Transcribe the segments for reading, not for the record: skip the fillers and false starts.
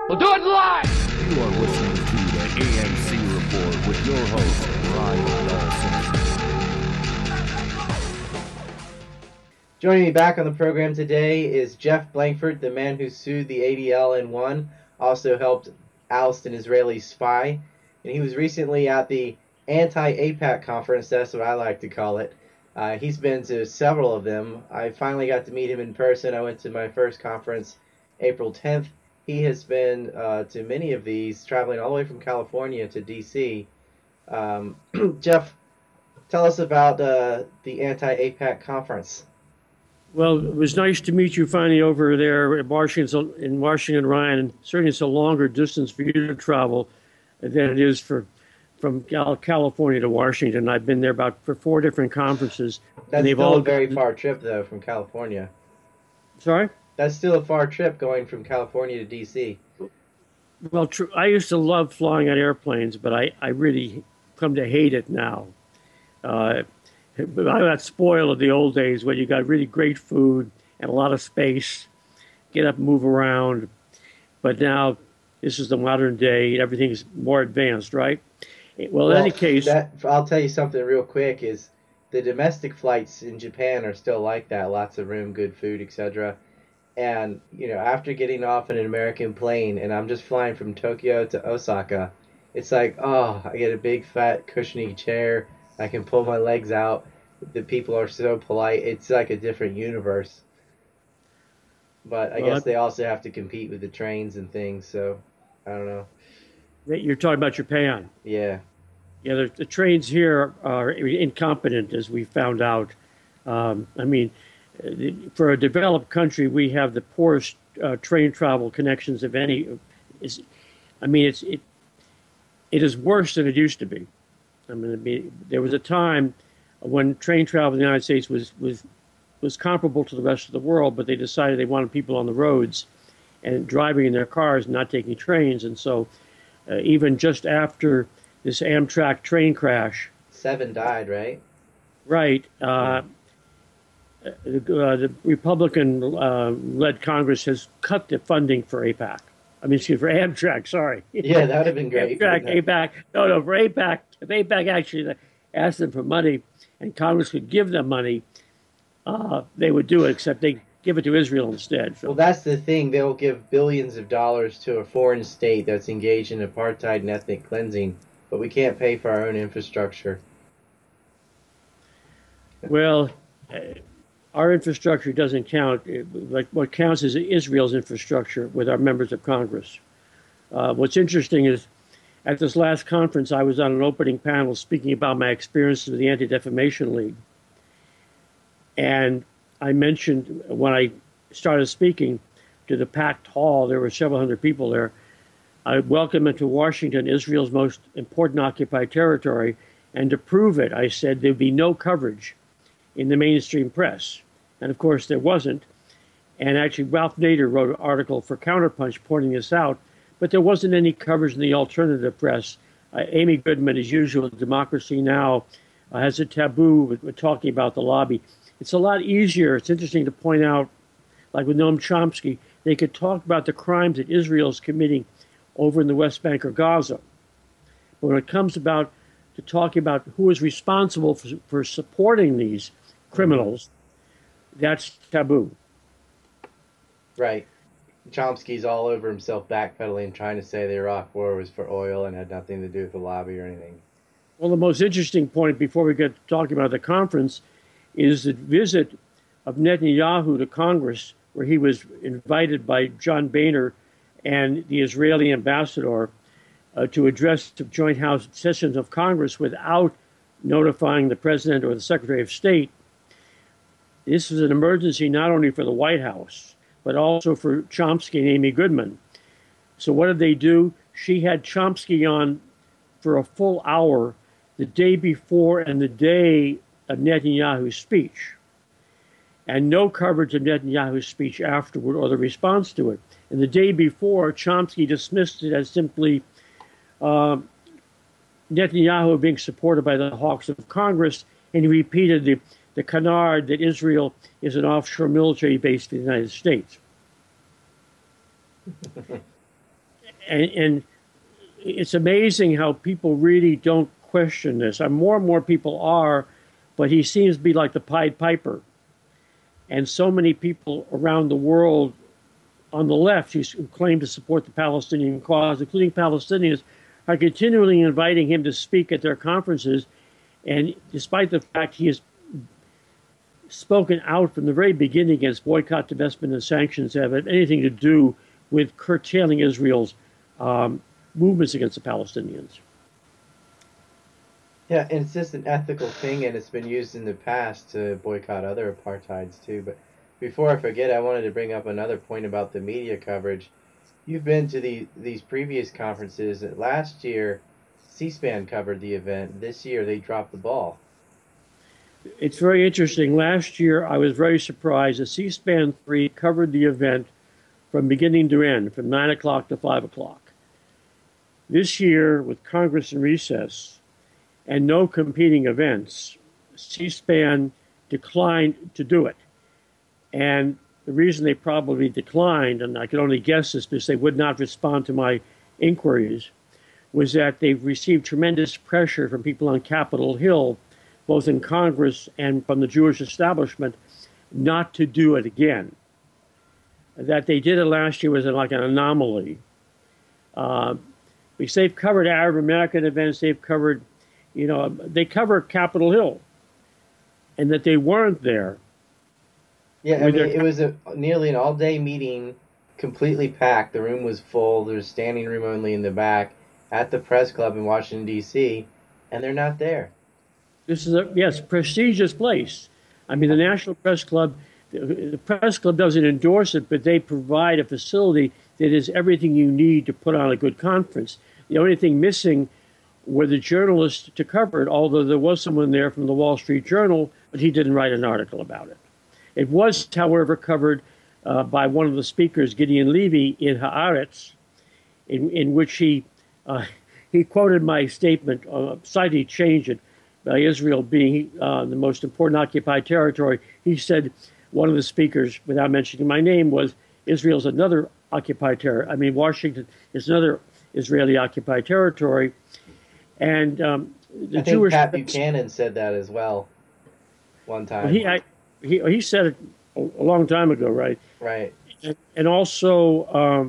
We'll do it live! You are listening to the ANC Report with your host, Ryan Dawson. Joining me back on the program today is Jeff Blankford, the man who sued the ADL and won, also helped oust an Israeli spy, and he was recently at the anti-AIPAC conference, that's what I like to call it. He's been to several of them. I finally got to meet him in person. I went to my first conference April 10th. He has been to many of these, traveling all the way from California to D.C. Jeff, tell us about the anti-AIPAC conference. Well, it was nice to meet you finally over there in Washington, Ryan. And certainly it's a longer distance for you to travel than it is from California to Washington. I've been there for 4 different conferences. That's still a very far trip, though, from California. Sorry? That's still a far trip going from California to D.C. Well, I used to love flying on airplanes, but I really come to hate it now. But I got spoiled of the old days when you got really great food and a lot of space, get up, move around. But now this is the modern day. Everything's more advanced, right? Well, in any case, I'll tell you something real quick. Is the domestic flights in Japan are still like that? Lots of room, good food, etc. And after getting off an American plane, and I'm just flying from Tokyo to Osaka, it's like, oh, I get a big fat cushiony chair. I can pull my legs out. The people are so polite. It's like a different universe. But I guess they also have to compete with the trains and things, so I don't know. You're talking about Japan. Yeah. Yeah, the trains here are incompetent, as we found out. For a developed country, we have the poorest train travel connections of any. It is worse than it used to be. There was a time when train travel in the United States was comparable to the rest of the world, but they decided they wanted people on the roads and driving in their cars and not taking trains. And so even just after this Amtrak train crash... 7 died, right? Right. The Republican-led Congress has cut the funding for AIPAC. For Amtrak, sorry. Yeah, that would have been great. AIPAC. No, for AIPAC. If AIPAC actually asked them for money and Congress could give them money, they would do it, except they give it to Israel instead. So. Well, that's the thing. They'll give billions of dollars to a foreign state that's engaged in apartheid and ethnic cleansing, but we can't pay for our own infrastructure. Well, our infrastructure doesn't count. Like what counts is Israel's infrastructure with our members of Congress. What's interesting is at this last conference, I was on an opening panel speaking about my experiences with the Anti-Defamation League. And I mentioned when I started speaking to the packed hall, there were several hundred people there. I welcomed them to Washington, Israel's most important occupied territory. And to prove it, I said there'd be no coverage in the mainstream press. And of course, there wasn't. And actually, Ralph Nader wrote an article for Counterpunch pointing this out. But there wasn't any coverage in the alternative press. Amy Goodman, as usual, Democracy Now! Has a taboo with talking about the lobby. It's a lot easier. It's interesting to point out, like with Noam Chomsky, they could talk about the crimes that Israel is committing over in the West Bank or Gaza. But when it comes to talking about who is responsible for supporting these criminals, that's taboo. Right. Chomsky's all over himself backpedaling, trying to say the Iraq War was for oil and had nothing to do with the lobby or anything. Well, the most interesting point before we get to talking about the conference is the visit of Netanyahu to Congress, where he was invited by John Boehner and the Israeli ambassador to address the joint House sessions of Congress without notifying the president or the Secretary of State. This was an emergency not only for the White House, but also for Chomsky and Amy Goodman. So what did they do? She had Chomsky on for a full hour the day before and the day of Netanyahu's speech, and no coverage of Netanyahu's speech afterward or the response to it. And the day before, Chomsky dismissed it as simply Netanyahu being supported by the hawks of Congress, and he repeated the canard that Israel is an offshore military base in the United States. and it's amazing how people really don't question this. And more people are, but he seems to be like the Pied Piper. And so many people around the world on the left who claim to support the Palestinian cause, including Palestinians, are continually inviting him to speak at their conferences. And despite the fact he has spoken out from the very beginning against boycott, divestment, and sanctions that have anything to do with curtailing Israel's movements against the Palestinians. Yeah, and it's just an ethical thing, and it's been used in the past to boycott other apartheids too. But before I forget, I wanted to bring up another point about the media coverage. You've been to these previous conferences. Last year, C-SPAN covered the event. This year, they dropped the ball. It's very interesting. Last year, I was very surprised that C-SPAN 3 covered the event from beginning to end, from 9 o'clock to 5 o'clock. This year, with Congress in recess and no competing events, C-SPAN declined to do it. And the reason they probably declined, and I can only guess this because they would not respond to my inquiries, was that they've received tremendous pressure from people on Capitol Hill, both in Congress and from the Jewish establishment, not to do it again. That they did it last year was like an anomaly. Because they've covered Arab American events, they've covered, they cover Capitol Hill, and that they weren't there. Yeah, I mean, it was nearly an all-day meeting, completely packed. The room was full. There's standing room only in the back at the press club in Washington, D.C., and they're not there. This is a prestigious place. I mean, the National Press Club, the press club doesn't endorse it, but they provide a facility that is everything you need to put on a good conference. The only thing missing were the journalists to cover it, although there was someone there from the Wall Street Journal, but he didn't write an article about it. It was, however, covered by one of the speakers, Gideon Levy, in Haaretz, in which he quoted my statement, slightly changed it, by Israel being the most important occupied territory. He said, one of the speakers, without mentioning my name, was Israel's another occupied territory. I mean, Washington is another Israeli occupied territory. And the Jewish... Pat Buchanan said that as well one time. He said it a long time ago, right? Right. And also,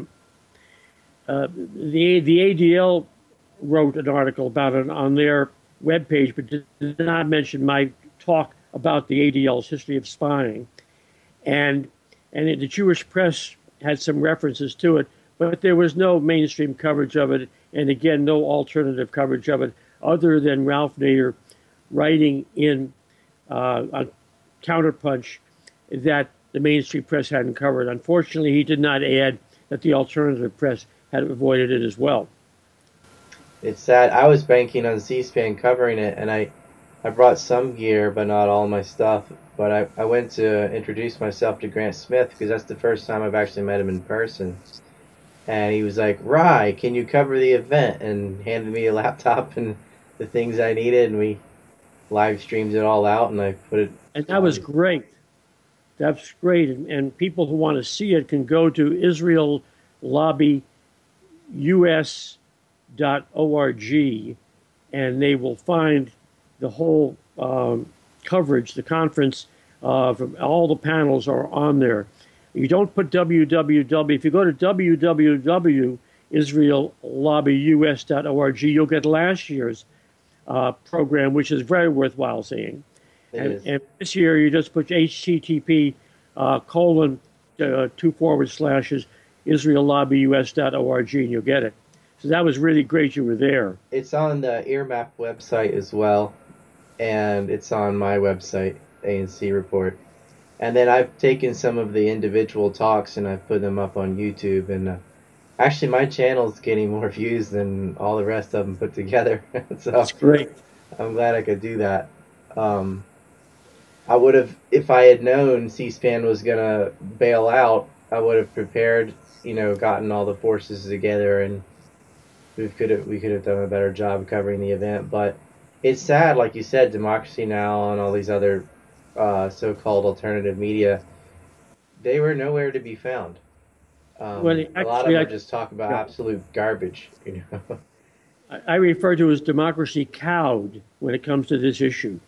the ADL wrote an article about it on their webpage, but did not mention my talk about the ADL's history of spying. And the Jewish press had some references to it, but there was no mainstream coverage of it, and again, no alternative coverage of it, other than Ralph Nader writing in a Counterpunch that the mainstream press hadn't covered. Unfortunately, he did not add that the alternative press had avoided it as well. It's sad. I was banking on C-SPAN covering it, and I brought some gear, but not all my stuff. But I went to introduce myself to Grant Smith, because that's the first time I've actually met him in person. And he was like, "Rye, can you cover the event?" And handed me a laptop and the things I needed, and we live streamed it all out, and I put it. And that was great. That's great. And people who want to see it can go to israellobbyus.org, and they will find the whole coverage, the conference, from all the panels are on there. You don't put www. If you go to www.israellobbyus.org, you'll get last year's program, which is very worthwhile seeing. And this year, you just put http:// israellobbyus.org, and you'll get it. So that was really great you were there. It's on the EarMap website as well, and it's on my website, ANC Report. And then I've taken some of the individual talks and I've put them up on YouTube. And actually, my channel's getting more views than all the rest of them put together. So that's great. I'm glad I could do that. I would have, if I had known C-SPAN was going to bail out, I would have prepared, gotten all the forces together, and we could have done a better job covering the event. But it's sad, like you said, Democracy Now! And all these other so-called alternative media, they were nowhere to be found. Well, A lot of actually, them are just talking about yeah, absolute garbage, you know. I refer to as democracy cowed when it comes to this issue.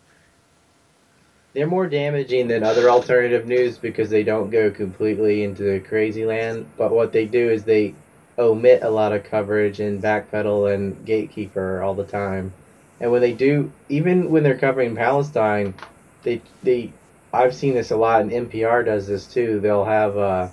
They're more damaging than other alternative news because they don't go completely into the crazy land. But what they do is they omit a lot of coverage and backpedal and gatekeeper all the time. And when they do, even when they're covering Palestine, they I've seen this a lot, and NPR does this too. They'll have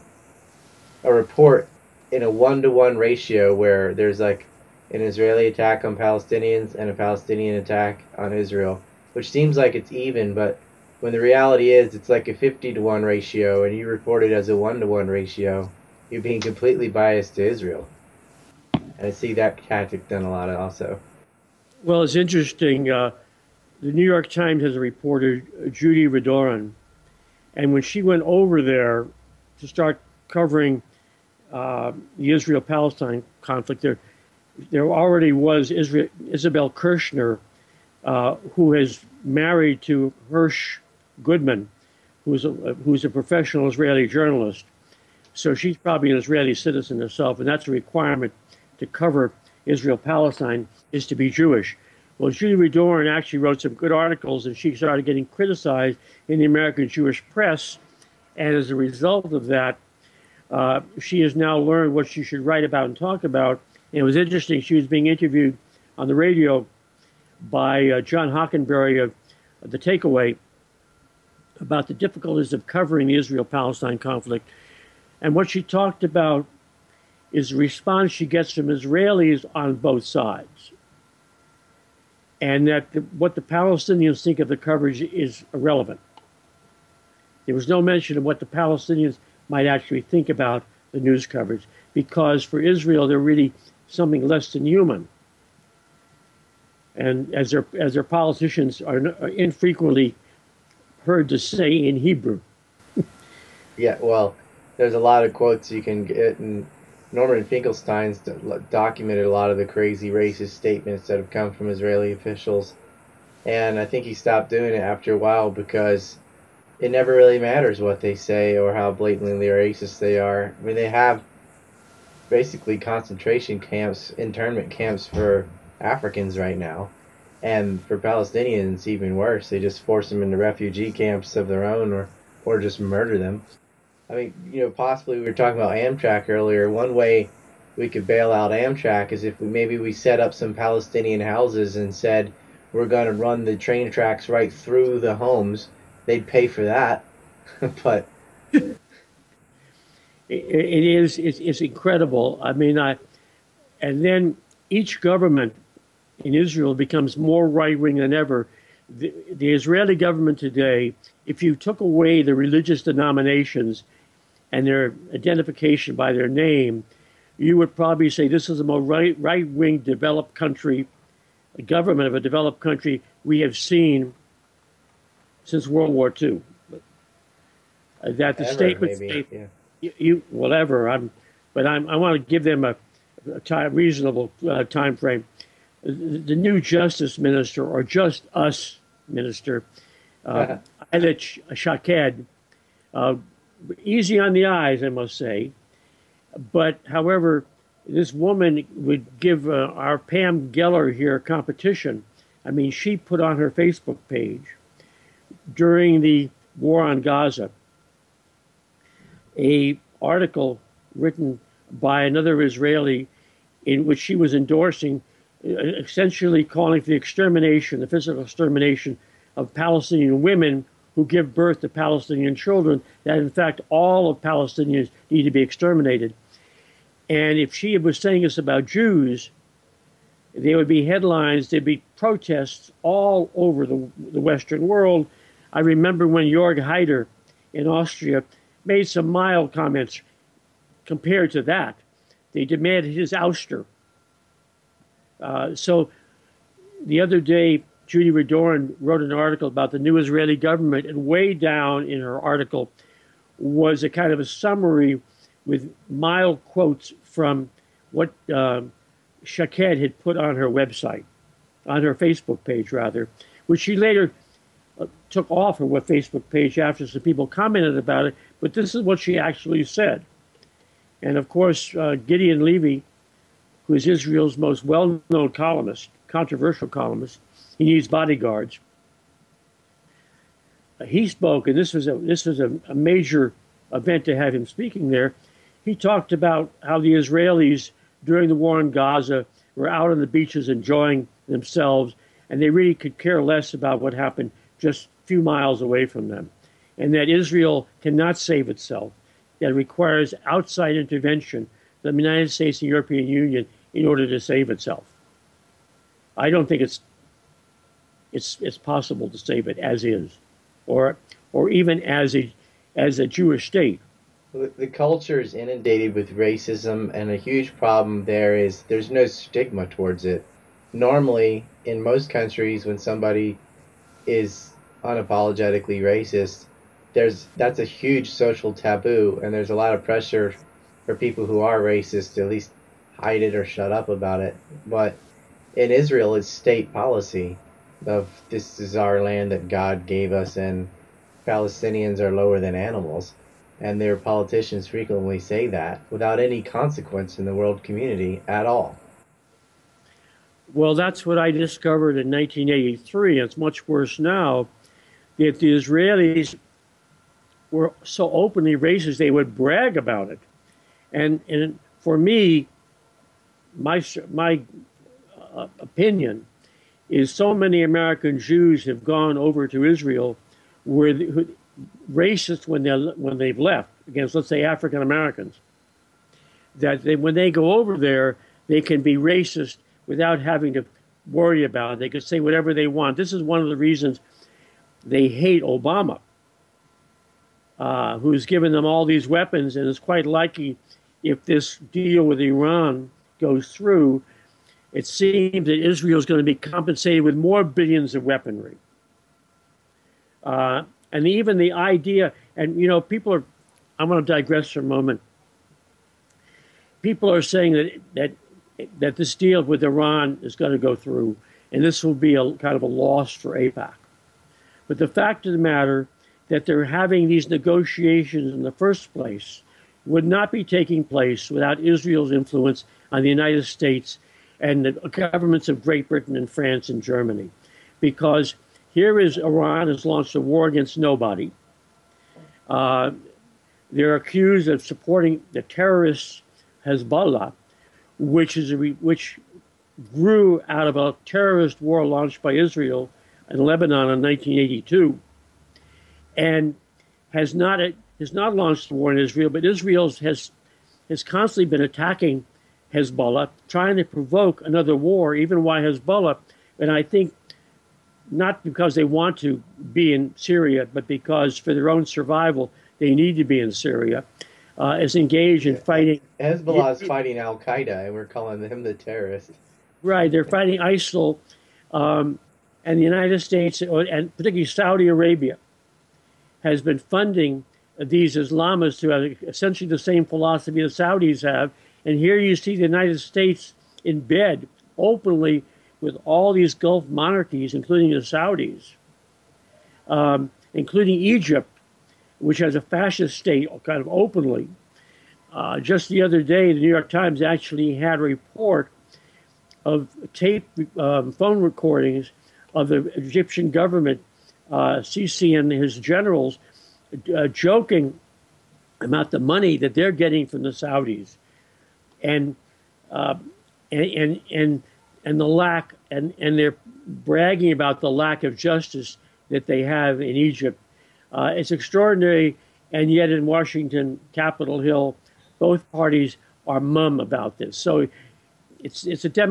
a report in a 1-to-1 ratio where there's like an Israeli attack on Palestinians and a Palestinian attack on Israel, which seems like it's even, but when the reality is it's like a 50-to-1 ratio and you report it as a 1-to-1 ratio, you're being completely biased to Israel. And I see that tactic done a lot also. Well, it's interesting. The New York Times has a reporter, Judy Redoran, and when she went over there to start covering the Israel-Palestine conflict, there already was Isabel Kirshner, who is married to Hirsch Goodman, who's a professional Israeli journalist. So she's probably an Israeli citizen herself, and that's a requirement to cover Israel-Palestine is to be Jewish. Well, Judy Redoran actually wrote some good articles, and she started getting criticized in the American Jewish press. And as a result of that, she has now learned what she should write about and talk about. And it was interesting. She was being interviewed on the radio by John Hockenberry of The Takeaway about the difficulties of covering the Israel-Palestine conflict. And what she talked about is the response she gets from Israelis on both sides. And that what the Palestinians think of the coverage is irrelevant. There was no mention of what the Palestinians might actually think about the news coverage, because for Israel, they're really something less than human. And as their politicians are infrequently heard to say in Hebrew. Yeah, well, there's a lot of quotes you can get, and Norman Finkelstein's documented a lot of the crazy racist statements that have come from Israeli officials. And I think he stopped doing it after a while because it never really matters what they say or how blatantly racist they are. I mean, they have basically concentration camps, internment camps for Africans right now. And for Palestinians, even worse. They just force them into refugee camps of their own, or just murder them. I mean, possibly we were talking about Amtrak earlier. One way we could bail out Amtrak is if maybe we set up some Palestinian houses and said we're going to run the train tracks right through the homes. They'd pay for that, but it's incredible. I mean, and then each government in Israel becomes more right-wing than ever. The Israeli government today, if you took away the religious denominations and their identification by their name, you would probably say this is the most right-wing developed country, a government of a developed country we have seen since World War II. That the statements whatever. I want to give them a reasonable time frame. The new Justice Minister, or Just Us Minister, Ayelet Shaked, easy on the eyes, I must say. But, however, this woman would give our Pam Geller here competition. I mean, she put on her Facebook page during the war on Gaza a article written by another Israeli in which she was endorsing, essentially calling for the extermination, the physical extermination of Palestinian women who give birth to Palestinian children, that in fact all of Palestinians need to be exterminated. And if she was saying this about Jews, there would be headlines, there'd be protests all over the Western world. I remember when Jörg Haider in Austria made some mild comments compared to that. They demanded his ouster. So the other day, Judy Redoran wrote an article about the new Israeli government, and way down in her article was a kind of a summary with mild quotes from what Shaked had put on her website, on her Facebook page rather, which she later took off her Facebook page after some people commented about it. But this is what she actually said. And of course, Gideon Levy, who is Israel's most well-known columnist, controversial columnist, he needs bodyguards. He spoke, and this was a major event to have him speaking there. He talked about how the Israelis during the war in Gaza were out on the beaches enjoying themselves, and they really could care less about what happened just a few miles away from them, and that Israel cannot save itself, that it requires outside intervention from the United States and European Union in order to save itself. I don't think it's possible to save it as is, or even as a Jewish state. The culture is inundated with racism, and a huge problem there is there's no stigma towards it. Normally, in most countries, when somebody is unapologetically racist, that's a huge social taboo, and there's a lot of pressure for people who are racist to at least hide it or shut up about it. But in Israel, it's state policy of this is our land that God gave us, and Palestinians are lower than animals. And their politicians frequently say that without any consequence in the world community at all. Well, that's what I discovered in 1983. It's much worse now that the Israelis were so openly racist, they would brag about it. And for me, my opinion is so many American Jews have gone over to Israel where racist when they've left against, let's say, African Americans, that when they go over there, they can be racist without having to worry about it. They can say whatever they want. This is one of the reasons they hate Obama, who's given them all these weapons, and is quite likely, if this deal with Iran goes through, it seems that Israel is going to be compensated with more billions of weaponry. And even the idea, and people are, I'm going to digress for a moment. People are saying that this deal with Iran is going to go through, and this will be a kind of a loss for AIPAC. But the fact of the matter that they're having these negotiations in the first place would not be taking place without Israel's influence on the United States and the governments of Great Britain and France and Germany, because here is Iran has launched a war against nobody. They're accused of supporting the terrorists Hezbollah, which grew out of a terrorist war launched by Israel in Lebanon in 1982, and has not launched the war in Israel, but Israel has constantly been attacking Hezbollah, trying to provoke another war, even while Hezbollah, and I think not because they want to be in Syria, but because for their own survival, they need to be in Syria, is engaged in fighting. Hezbollah is fighting Al-Qaeda, and we're calling them the terrorists. Right, they're fighting ISIL, and the United States, and particularly Saudi Arabia, has been funding these Islamists who have essentially the same philosophy the Saudis have. And here you see the United States in bed openly with all these Gulf monarchies, including the Saudis, including Egypt, which has a fascist state kind of openly. Just the other day, the New York Times actually had a report of tape phone recordings of the Egyptian government, Sisi and his generals, joking about the money that they're getting from the Saudis, and the lack, and they're bragging about the lack of justice that they have in Egypt. It's extraordinary, and yet in Washington, Capitol Hill, both parties are mum about this. So it's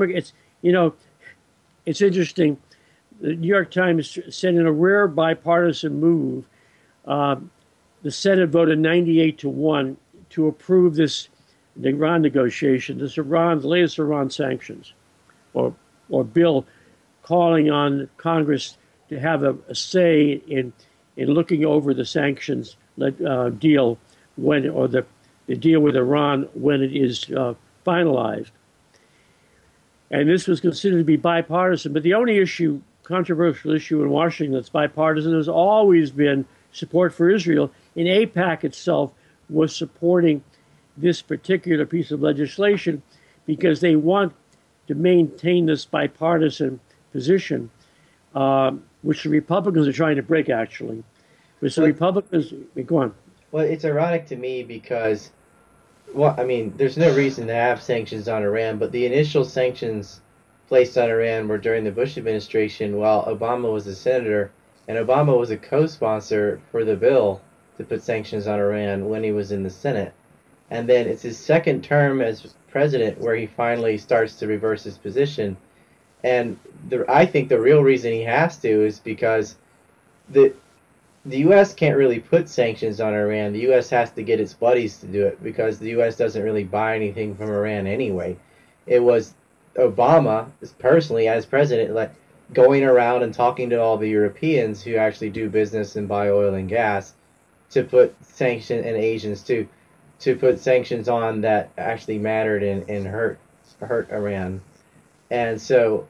interesting. The New York Times said in a rare bipartisan move, the Senate voted 98-1 to approve the Iran negotiation, the latest Iran sanctions, or bill calling on Congress to have a say in looking over the sanctions deal the deal with Iran when it is finalized. And this was considered to be bipartisan. But the only controversial issue in Washington that's bipartisan has always been support for Israel. And AIPAC itself was supporting this particular piece of legislation because they want to maintain this bipartisan position, which the Republicans are trying to break, actually. Which the Well, Republicans, go on. well, it's ironic to me because, well, I mean, there's no reason to have sanctions on Iran, but the initial sanctions placed on Iran were during the Bush administration while Obama was a senator, and Obama was a co-sponsor for the bill to put sanctions on Iran when he was in the Senate. And then it's his second term as president where he finally starts to reverse his position. And I think the real reason he has to is because the the U.S. can't really put sanctions on Iran. The U.S. has to get its buddies to do it because the U.S. doesn't really buy anything from Iran anyway. It was Obama, personally, as president, like going around and talking to all the Europeans who actually do business and buy oil and gas to put sanctions and Asians to put sanctions on that actually mattered and hurt Iran. And so,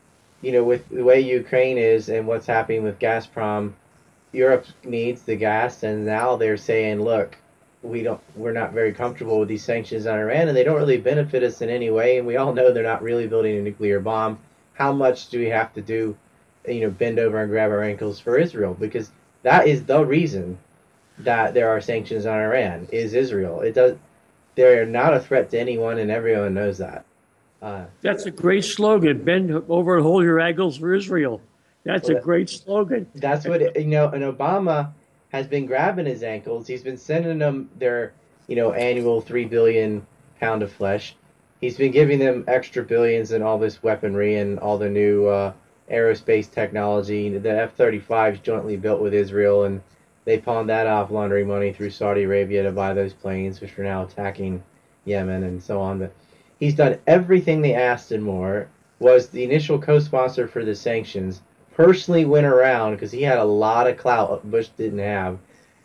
with the way Ukraine is and what's happening with Gazprom, Europe needs the gas, and now they're saying, look, we're not very comfortable with these sanctions on Iran, and they don't really benefit us in any way, and we all know they're not really building a nuclear bomb. How much do we have to do, bend over and grab our ankles for Israel? Because that is the reason that there are sanctions on Iran, is Israel. They're not a threat to anyone, and everyone knows that. That's a great slogan. Bend over and hold your ankles for Israel. That's a great slogan. That's what, and Obama has been grabbing his ankles. He's been sending them their, annual 3 billion pound of flesh. He's been giving them extra billions and all this weaponry and all the new aerospace technology. The F-35 is jointly built with Israel, and they pawned that off, laundering money through Saudi Arabia to buy those planes, which are now attacking Yemen and so on. But he's done everything they asked and more. Was the initial co-sponsor for the sanctions. Personally went around, because he had a lot of clout Bush didn't have,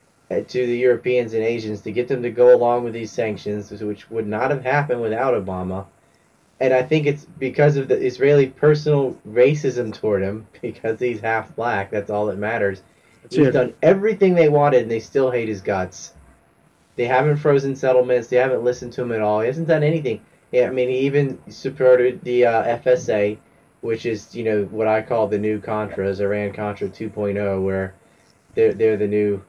to the Europeans and Asians to get them to go along with these sanctions, which would not have happened without Obama. And I think it's because of the Israeli personal racism toward him, because he's half black. That's all that matters. He's done everything they wanted, and they still hate his guts. They haven't frozen settlements. They haven't listened to him at all. He hasn't done anything. Yeah, I mean, he even supported the FSA, which is, what I call the new Contras, Iran-Contra 2.0, where they're the new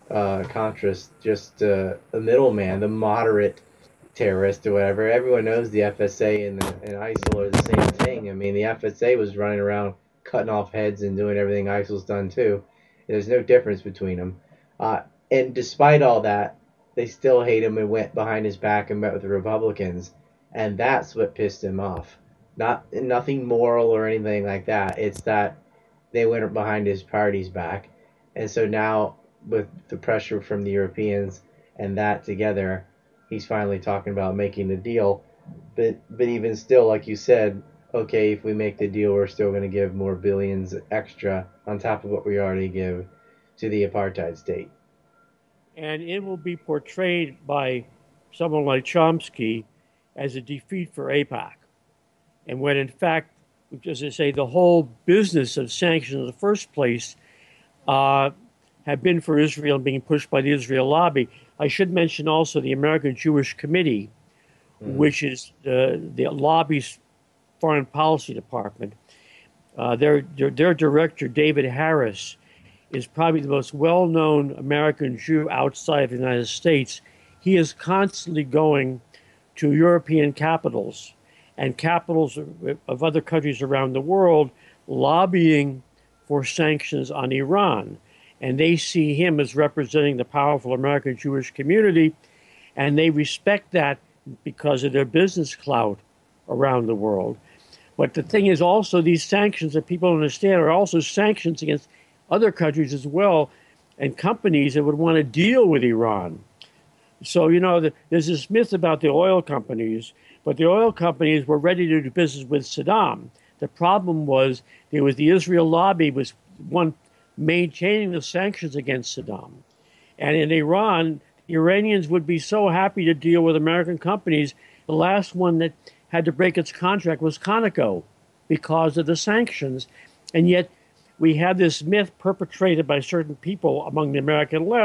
Contras, just a middleman, the moderate terrorist or whatever. Everyone knows the FSA and ISIL are the same thing. I mean, the FSA was running around cutting off heads and doing everything ISIL's done too. There's no difference between them. And despite all that, they still hate him and went behind his back and met with the Republicans. And that's what pissed him off. Nothing moral or anything like that. It's that they went behind his party's back. And so now, with the pressure from the Europeans and that together, he's finally talking about making a deal. But even still, like you said, okay, if we make the deal, we're still going to give more billions extra on top of what we already give to the apartheid state. And it will be portrayed by someone like Chomsky as a defeat for AIPAC. And when in fact, as I say, the whole business of sanctions in the first place have been for Israel being pushed by the Israel lobby. I should mention also the American Jewish Committee, which is the lobby's foreign policy department. Their director, David Harris, is probably the most well-known American Jew outside of the United States. He is constantly going to European capitals and capitals of other countries around the world lobbying for sanctions on Iran. And they see him as representing the powerful American Jewish community, and they respect that because of their business clout around the world. But the thing is also, these sanctions that people understand are also sanctions against other countries as well, and companies that would want to deal with Iran. So, there's this myth about the oil companies, but the oil companies were ready to do business with Saddam. The problem was the Israel lobby was one maintaining the sanctions against Saddam. And in Iran, the Iranians would be so happy to deal with American companies. The last one that had to break its contract was Conoco because of the sanctions. And yet we have this myth perpetrated by certain people among the American left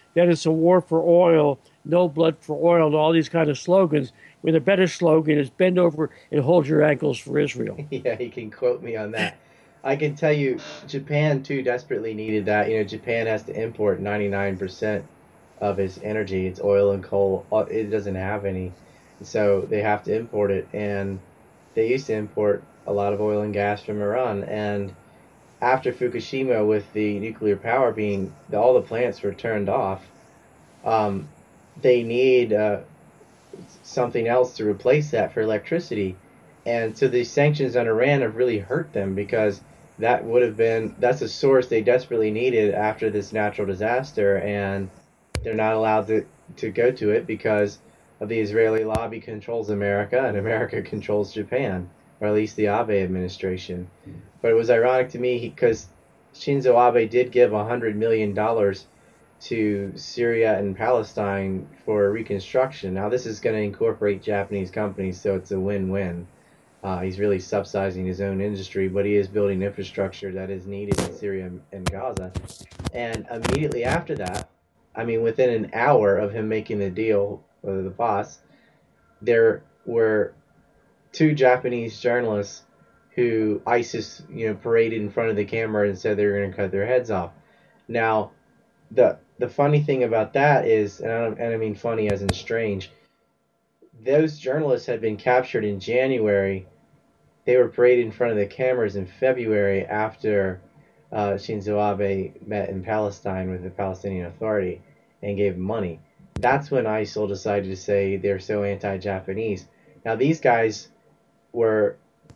that it's a war for oil, no blood for oil, and all these kind of slogans. When a better slogan is bend over and hold your ankles for Israel. Yeah, he can quote me on that. I can tell you, Japan too desperately needed that. Japan has to import 99% of its energy. It's oil and coal. It doesn't have any, so they have to import it. And they used to import a lot of oil and gas from Iran. And after Fukushima, with the nuclear power being all the plants were turned off, um, they need something else to replace that for electricity. And so the sanctions on Iran have really hurt them because that's a source they desperately needed after this natural disaster, and they're not allowed to go to it because of the Israeli lobby controls America and America controls Japan, or at least the Abe administration. But it was ironic to me because Shinzo Abe did give $100 million to Syria and Palestine for reconstruction. Now, this is going to incorporate Japanese companies, so it's a win-win. He's really subsidizing his own industry, but he is building infrastructure that is needed in Syria and Gaza. And immediately after that, I mean, within an hour of him making the deal with the boss, there were two Japanese journalists who ISIS, paraded in front of the camera and said they were going to cut their heads off. Now, the funny thing about that is, and I mean funny as in strange, those journalists had been captured in January. They were paraded in front of the cameras in February after Shinzo Abe met in Palestine with the Palestinian Authority and gave money. That's when ISIL decided to say they're so anti-Japanese. Now, these guys were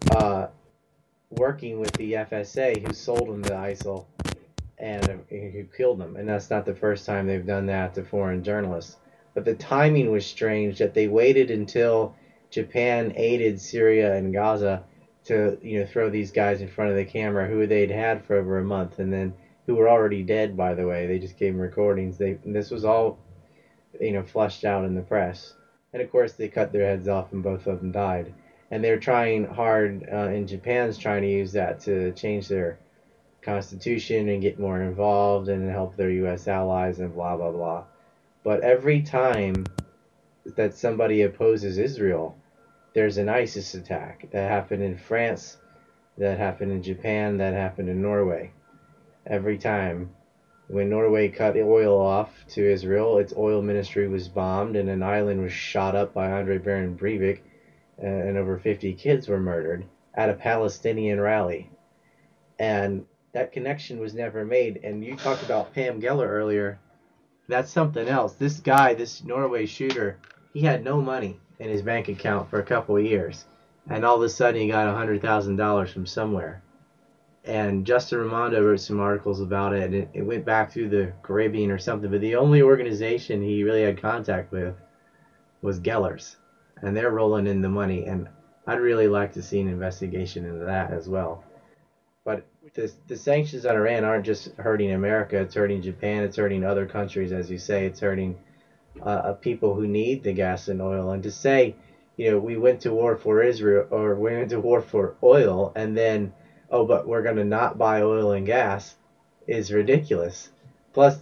working with the FSA, who sold them to ISIL and who killed them. And that's not the first time they've done that to foreign journalists. But the timing was strange that they waited until Japan aided Syria and Gaza to throw these guys in front of the camera who they'd had for over a month, and then who were already dead, by the way. They just gave them recordings. This was all flushed out in the press, and of course they cut their heads off and both of them died. And they're trying hard, and Japan's trying to use that to change their constitution and get more involved and help their U.S. allies and blah blah blah. But every time that somebody opposes Israel, there's an ISIS attack. That happened in France, that happened in Japan, that happened in Norway. Every time. When Norway cut oil off to Israel, its oil ministry was bombed and an island was shot up by Andre Baron Breivik, and over 50 kids were murdered at a Palestinian rally. And that connection was never made. And you talked about Pam Geller earlier. That's something else. This guy, this Norway shooter, he had no money in his bank account for a couple of years. And all of a sudden he got $100,000 from somewhere. And Justin Raimondo wrote some articles about it, and it went back through the Caribbean or something. But the only organization he really had contact with was Geller's. And they're rolling in the money. And I'd really like to see an investigation into that as well. But the sanctions on Iran aren't just hurting America. It's hurting Japan. It's hurting other countries, as you say. It's hurting people who need the gas and oil. And to say, we went to war for Israel, or we went to war for oil, and then, oh, but we're going to not buy oil and gas, is ridiculous. Plus,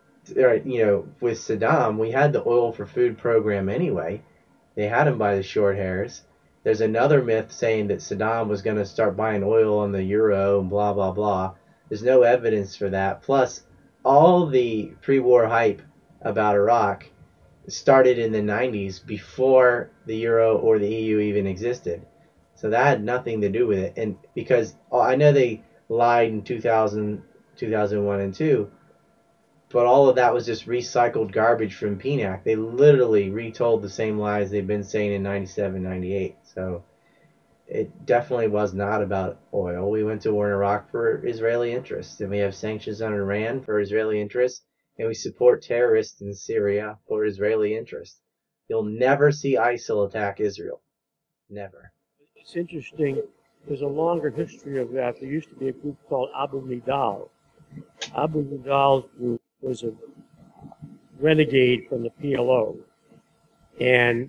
with Saddam, we had the oil for food program anyway. They had him by the short hairs. There's another myth saying that Saddam was going to start buying oil on the euro and blah, blah, blah. There's no evidence for that. Plus, all the pre-war hype about Iraq started in the 90s before the euro or the EU even existed. So that had nothing to do with it. And because I know they lied in 2000, 2001, and 2, but all of that was just recycled garbage from PNAC. They literally retold the same lies they've been saying in 97, 98. So it definitely was not about oil. We went to war in Iraq for Israeli interests, and we have sanctions on Iran for Israeli interests, and we support terrorists in Syria for Israeli interests. You'll never see ISIL attack Israel. Never. It's interesting. There's a longer history of that. There used to be a group called Abu Nidal. Abu Nidal's group was a renegade from the PLO, and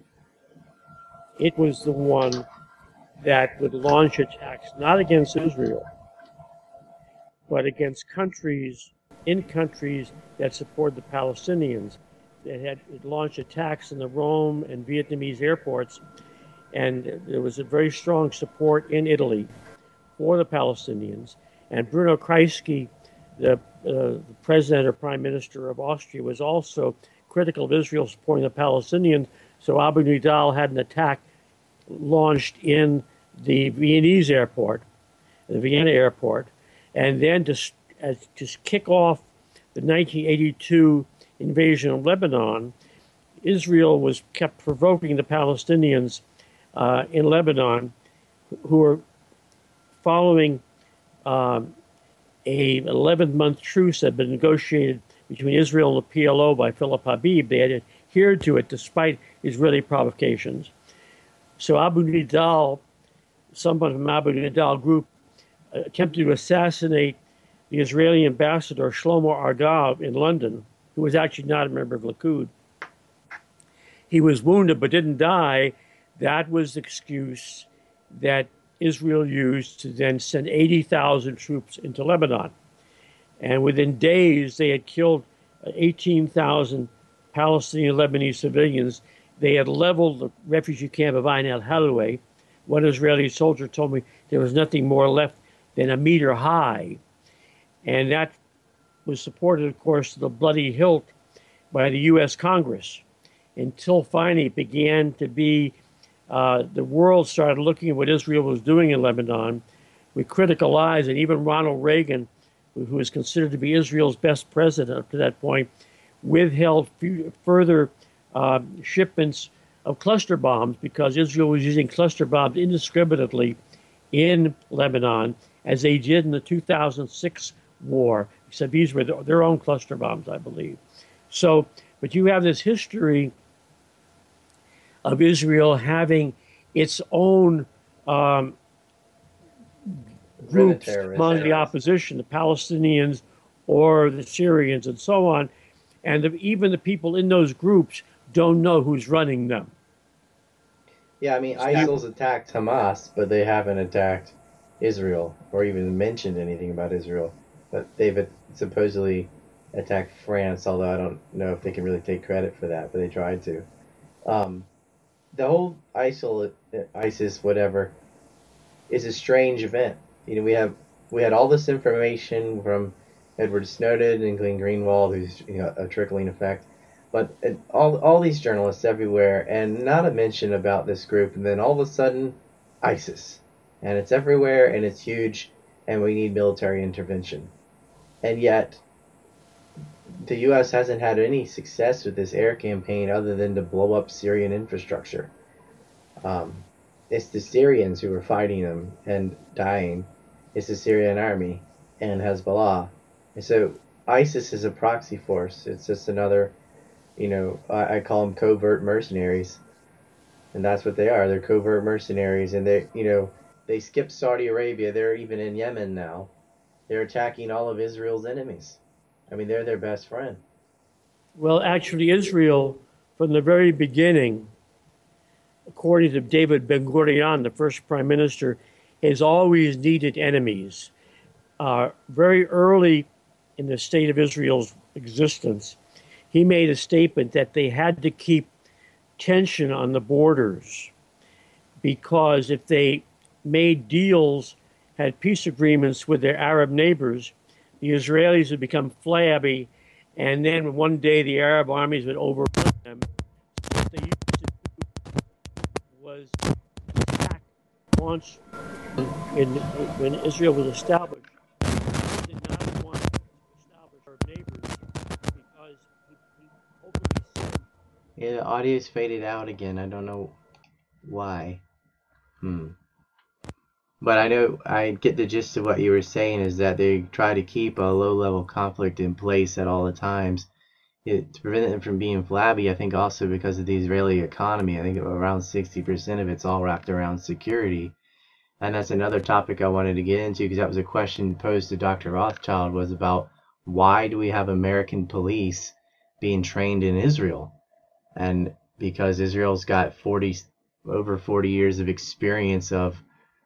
it was the one that would launch attacks not against Israel, but against countries in countries that support the Palestinians. It launched attacks in the Rome and Vietnamese airports, and there was a very strong support in Italy for the Palestinians. And Bruno Kreisky, the president or prime minister of Austria, was also critical of Israel supporting the Palestinians. So Abu Nidal had an attack launched in the Viennese airport, the Vienna airport, and then to kick off the 1982 invasion of Lebanon, Israel was kept provoking the Palestinians in Lebanon, who were following a 11-month truce that had been negotiated between Israel and the PLO by Philip Habib. They had adhered to it despite Israeli provocations. So Abu Nidal, someone from Abu Nidal group, attempted to assassinate the Israeli ambassador Shlomo Argav in London, who was actually not a member of Likud. He was wounded but didn't die. That was the excuse that Israel used to then send 80,000 troops into Lebanon. And within days, they had killed 18,000 Palestinian Lebanese civilians. They had leveled the refugee camp of Ain al-Halaway. One Israeli soldier told me there was nothing more left than a meter high. And that was supported, of course, to the bloody hilt by the U.S. Congress, until finally it began to be the world started looking at what Israel was doing in Lebanon with critical eyes, and even Ronald Reagan, who was considered to be Israel's best president up to that point, withheld further shipments of cluster bombs because Israel was using cluster bombs indiscriminately in Lebanon, as they did in the 2006 war, except these were their own cluster bombs, I believe. So, but you have this history of Israel having its own groups among the opposition, the Palestinians or the Syrians and so on, and even the people in those groups don't know who's running them. Yeah, I mean, ISIL's attacked Hamas, but they haven't attacked Israel or even mentioned anything about Israel. But they've supposedly attacked France, although I don't know if they can really take credit for that, but they tried to. The whole ISIS, whatever, is a strange event. You know, we had all this information from Edward Snowden and Glenn Greenwald, who's a trickling effect, but all these journalists everywhere, and not a mention about this group, and then all of a sudden, ISIS, and it's everywhere, and it's huge, and we need military intervention, and yet the U.S. hasn't had any success with this air campaign other than to blow up Syrian infrastructure. It's the Syrians who are fighting them and dying. It's the Syrian army and Hezbollah. And so ISIS is a proxy force. It's just another, I call them covert mercenaries. And that's what they are. They're covert mercenaries. And they skipped Saudi Arabia. They're even in Yemen now. They're attacking all of Israel's enemies. I mean, they're their best friend. Well, actually, Israel, from the very beginning, according to David Ben-Gurion, the first prime minister, has always needed enemies. Very early in the state of Israel's existence, he made a statement that they had to keep tension on the borders because if they made deals, had peace agreements with their Arab neighbors, the Israelis would become flabby, and then one day the Arab armies would overrun them. So what they used to do was attack once when Israel was established. They did not want to establish Arab neighbors because he openly said. Yeah, the audio's faded out again. I don't know why. But I know I get the gist of what you were saying is that they try to keep a low-level conflict in place at all the times to prevent them from being flabby. I think also because of the Israeli economy. I think around 60% of it's all wrapped around security. And that's another topic I wanted to get into because that was a question posed to Dr. Rothschild was about why do we have American police being trained in Israel? And because Israel's got over 40 years of experience of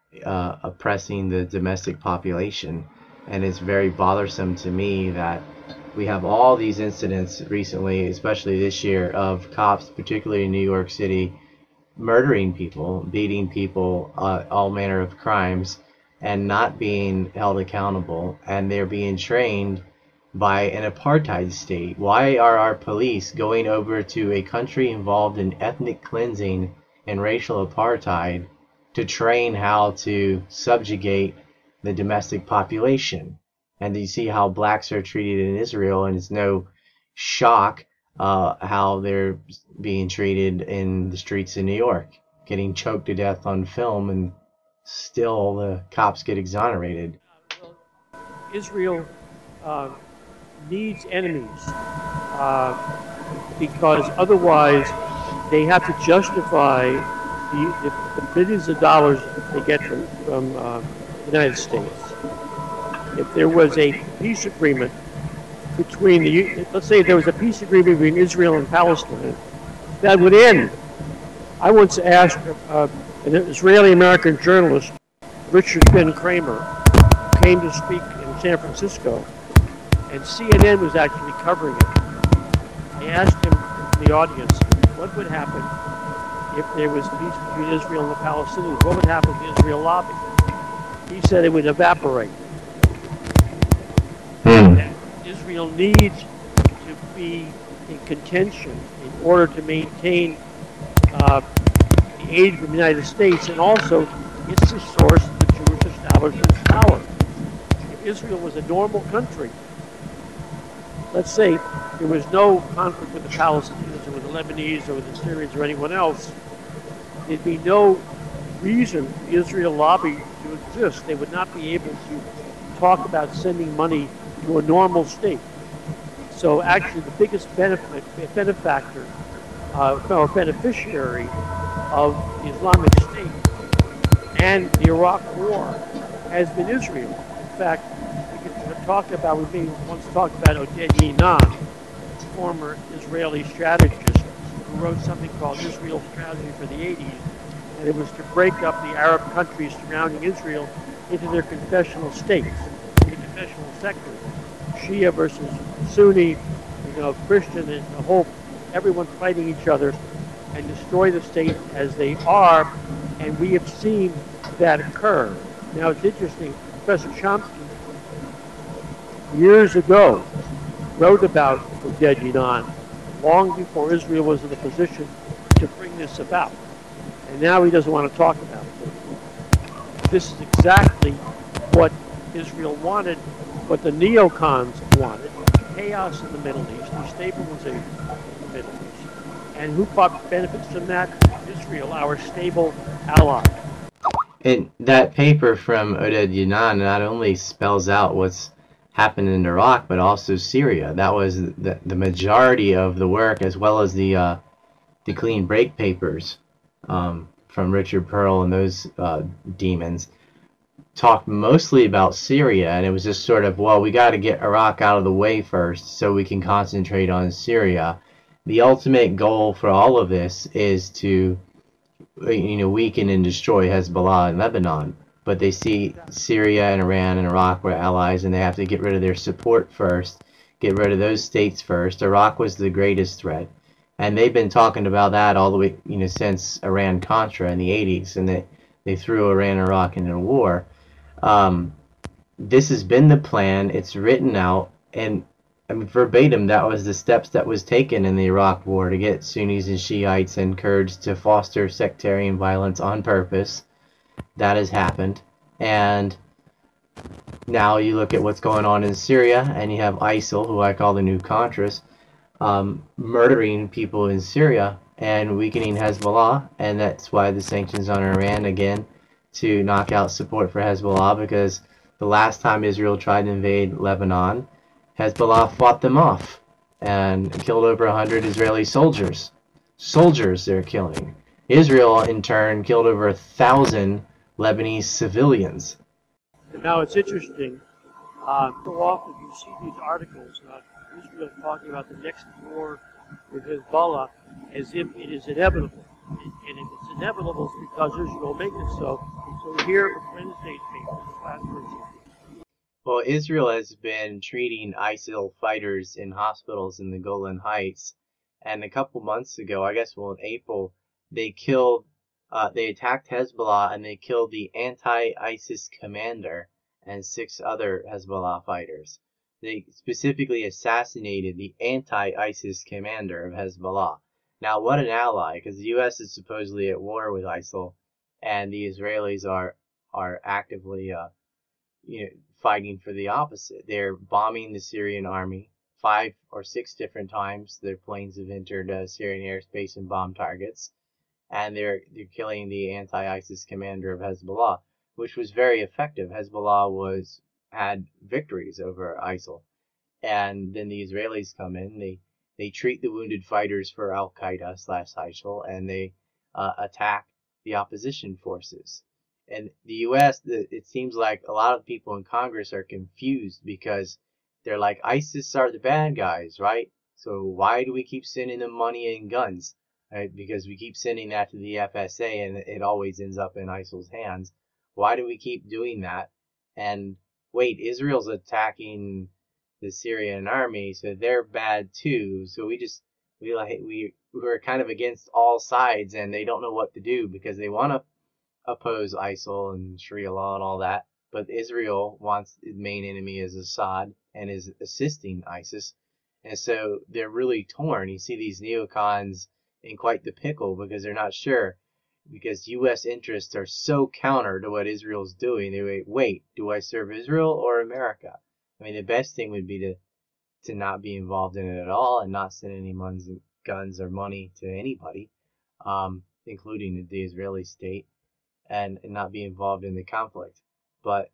oppressing the domestic population, and it's very bothersome to me that we have all these incidents recently, especially this year, of cops, particularly in New York City, murdering people, beating people, all manner of crimes, and not being held accountable, and they're being trained by an apartheid state. Why are our police going over to a country involved in ethnic cleansing and racial apartheid to train how to subjugate the domestic population? And you see how blacks are treated in Israel, and it's no shock how they're being treated in the streets of New York, getting choked to death on film, and still the cops get exonerated. Israel needs enemies because otherwise they have to justify the billions of dollars they get from the United States. If there was a peace agreement between let's say there was a peace agreement between Israel and Palestine, that would end. I once asked an Israeli-American journalist, Richard Ben Kramer, who came to speak in San Francisco, and CNN was actually covering it. I asked him in the audience, what would happen if there was peace between Israel and the Palestinians? What would happen to the Israel lobby? He said it would evaporate. That Israel needs to be in contention in order to maintain the aid from the United States, and also it's the source of the Jewish establishment's power. If Israel was a normal country, let's say there was no conflict with the Palestinians or with the Lebanese or with the Syrians or anyone else, there'd be no reason for the Israel lobby to exist. They would not be able to talk about sending money to a normal state. So actually the biggest benefactor or beneficiary of the Islamic State and the Iraq War has been Israel. In fact, we once talked about Oded Yinon, former Israeli strategist who wrote something called Israel Strategy for the 80s, and it was to break up the Arab countries surrounding Israel into their confessional states, the confessional sectors, Shia versus Sunni, Christian, and everyone fighting each other, and destroy the state as they are, and we have seen that occur. Now it's interesting, Professor Chomsky years ago wrote about Oded Yinon long before Israel was in a position to bring this about. And now he doesn't want to talk about it. This is exactly what Israel wanted, what the neocons wanted. Chaos in the Middle East, destabilization in the Middle East. And who benefits from that? Israel, our stable ally. And that paper from Oded Yinon not only spells out what's happened in Iraq, but also Syria. That was the majority of the work, as well as the Clean Break papers from Richard Pearl and those demons, talked mostly about Syria, and it was just sort of, well, we got to get Iraq out of the way first so we can concentrate on Syria. The ultimate goal for all of this is to weaken and destroy Hezbollah in Lebanon. But they see Syria and Iran and Iraq were allies, and they have to get rid of their support first, get rid of those states first. Iraq was the greatest threat, and they've been talking about that all the way, since Iran-Contra in the 80s, and they threw Iran and Iraq into a war. This has been the plan. It's written out, and verbatim, that was the steps that was taken in the Iraq War to get Sunnis and Shiites and Kurds to foster sectarian violence on purpose. That has happened, and now you look at what's going on in Syria, and you have ISIL, who I call the new Contras, murdering people in Syria and weakening Hezbollah, and that's why the sanctions on Iran, again, to knock out support for Hezbollah, because the last time Israel tried to invade Lebanon, Hezbollah fought them off and killed over 100 Israeli soldiers. Soldiers they're killing. Israel, in turn, killed over 1,000 Lebanese civilians. Now it's interesting, so often you see these articles about Israel talking about the next war with Hezbollah as if it is inevitable. And if it's inevitable, it's because Israel will make it so. So here, Wednesday's paper, the last version, Well, Israel has been treating ISIL fighters in hospitals in the Golan Heights, and a couple months ago, I guess, well, in April, they attacked Hezbollah and they killed the anti-ISIS commander and 6 other Hezbollah fighters. They specifically assassinated the anti-ISIS commander of Hezbollah. Now, what an ally, because the U.S. is supposedly at war with ISIL, and the Israelis are actively fighting for the opposite. They're bombing the Syrian army 5 or 6 different times. Their planes have entered Syrian airspace and bombed targets, and they're killing the anti-ISIS commander of Hezbollah, which was very effective. Hezbollah had victories over ISIL, and then the Israelis come in. They treat the wounded fighters for Al Qaeda / ISIL, and they attack the opposition forces. And the U.S., it seems like a lot of people in Congress are confused because they're like, ISIS are the bad guys, right? So why do we keep sending them money and guns? Right? Because we keep sending that to the FSA and it always ends up in ISIL's hands. Why do we keep doing that? And wait, Israel's attacking the Syrian army, so they're bad too. So we're kind of against all sides, and they don't know what to do because they want to oppose ISIL and Sharia law and all that, but Israel wants its main enemy is Assad and is assisting ISIS, and so they're really torn. You see these neocons in quite the pickle because they're not sure, because U.S. interests are so counter to what Israel's doing. They wait, do I serve Israel or America? I mean, the best thing would be to not be involved in it at all and not send any guns or money to anybody, including the Israeli state, and not be involved in the conflict. But,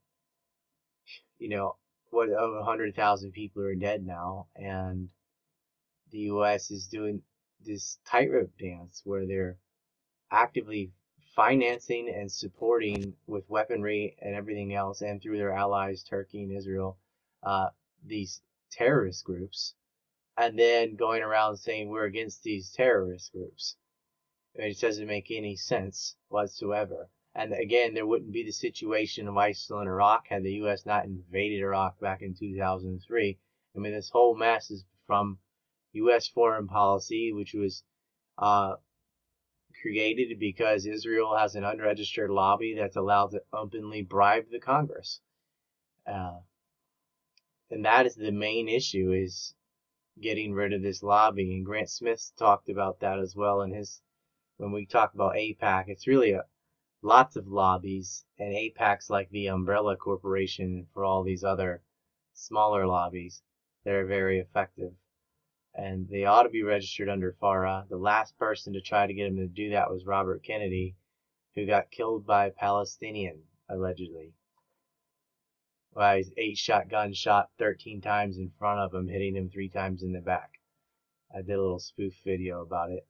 over 100,000 people are dead now, and the U.S. is doing this tightrope dance where they're actively financing and supporting with weaponry and everything else, and through their allies, Turkey and Israel, these terrorist groups, and then going around saying we're against these terrorist groups. It doesn't make any sense whatsoever. And again, there wouldn't be the situation of ISIL in Iraq had the U.S. not invaded Iraq back in 2003. I mean, this whole mess is from U.S. foreign policy, which was created because Israel has an unregistered lobby that's allowed to openly bribe the Congress. And that is the main issue, is getting rid of this lobby. And Grant Smith talked about that as well in when we talk about AIPAC. It's really lots of lobbies, and AIPAC's like the umbrella corporation for all these other smaller lobbies that are very effective. And they ought to be registered under FARA. The last person to try to get him to do that was Robert Kennedy, who got killed by a Palestinian, allegedly. Well, his 8-shot gun shot 13 times in front of him, hitting him 3 times in the back. I did a little spoof video about it.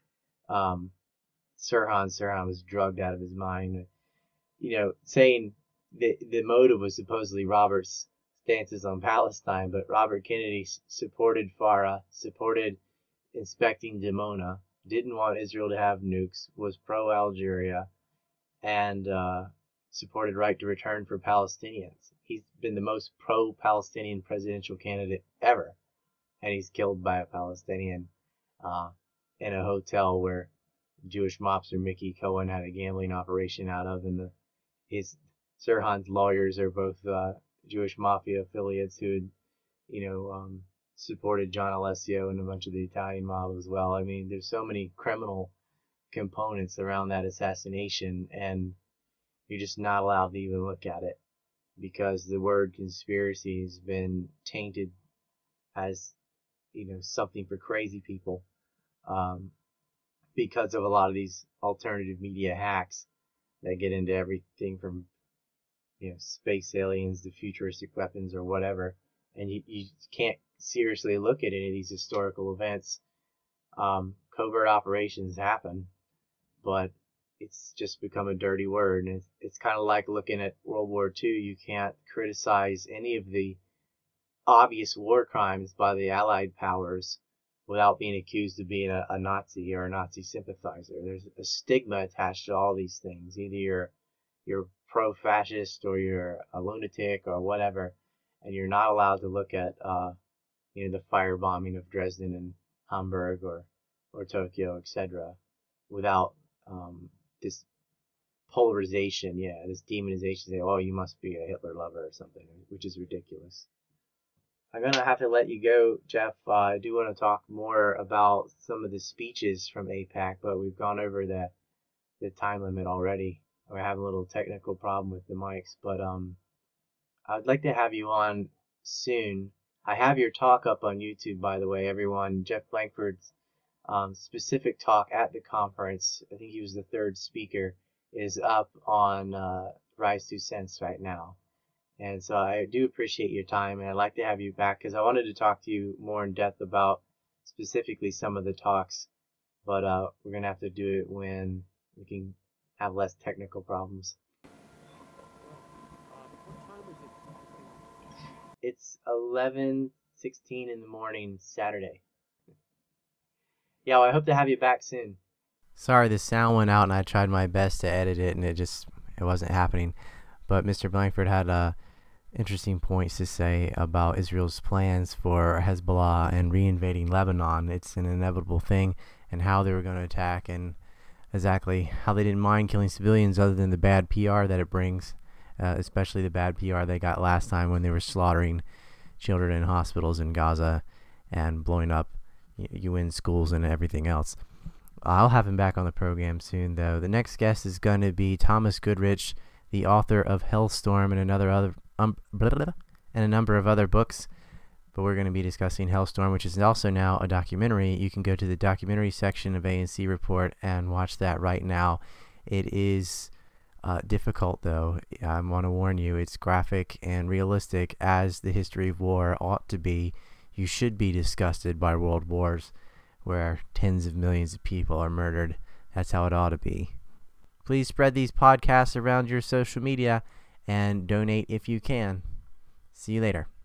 Sirhan was drugged out of his mind. Saying the motive was supposedly Robert's stances on Palestine, but Robert Kennedy supported FARA, supported inspecting Dimona, didn't want Israel to have nukes, was pro-Algeria, and supported right to return for Palestinians. He's been the most pro-Palestinian presidential candidate ever, and he's killed by a Palestinian in a hotel where Jewish mobster Mickey Cohen had a gambling operation out of, and Sirhan's lawyers are both Jewish mafia affiliates who had, supported John Alessio and a bunch of the Italian mob as well. I mean, there's so many criminal components around that assassination, and you're just not allowed to even look at it because the word conspiracy has been tainted as, something for crazy people, because of a lot of these alternative media hacks that get into everything from, space aliens to futuristic weapons or whatever. And you can't seriously look at any of these historical events. Covert operations happen, but it's just become a dirty word. And it's kind of like looking at World War II. You can't criticize any of the obvious war crimes by the Allied powers without being accused of being a Nazi or a Nazi sympathizer. There's a stigma attached to all these things. Either you're pro-fascist or you're a lunatic or whatever. and you're not allowed to look at the firebombing of Dresden and Hamburg or Tokyo, etc., without this polarization, this demonization, say, oh, you must be a Hitler lover or something, which is ridiculous. I'm going to have to let you go, Jeff. I do want to talk more about some of the speeches from AIPAC, but we've gone over the time limit already. We're having a little technical problem with the mics, but I'd like to have you on soon. I have your talk up on YouTube, by the way, everyone. Jeff Blankford's specific talk at the conference, I think he was the third speaker, is up on Rise 2 Cents right now. And so I do appreciate your time, and I'd like to have you back because I wanted to talk to you more in depth about specifically some of the talks, but we're going to have to do it when we can have less technical problems. It's 11:16 in the morning, Saturday. Yeah, well, I hope to have you back soon. Sorry, the sound went out, and I tried my best to edit it, and it wasn't happening. But Mr. Blankford had interesting points to say about Israel's plans for Hezbollah and reinvading Lebanon. It's an inevitable thing, and how they were going to attack, and exactly how they didn't mind killing civilians other than the bad PR that it brings, especially the bad PR they got last time when they were slaughtering children in hospitals in Gaza and blowing up UN schools and everything else. I'll have him back on the program soon, though. The next guest is going to be Thomas Goodrich, the author of Hellstorm and a number of other books. But we're going to be discussing Hellstorm, which is also now a documentary. You can go to the documentary section of ANC Report and watch that right now. It is difficult, though. I want to warn you, it's graphic and realistic, as the history of war ought to be. You should be disgusted by world wars where tens of millions of people are murdered. That's how it ought to be. Please spread these podcasts around your social media and donate if you can. See you later.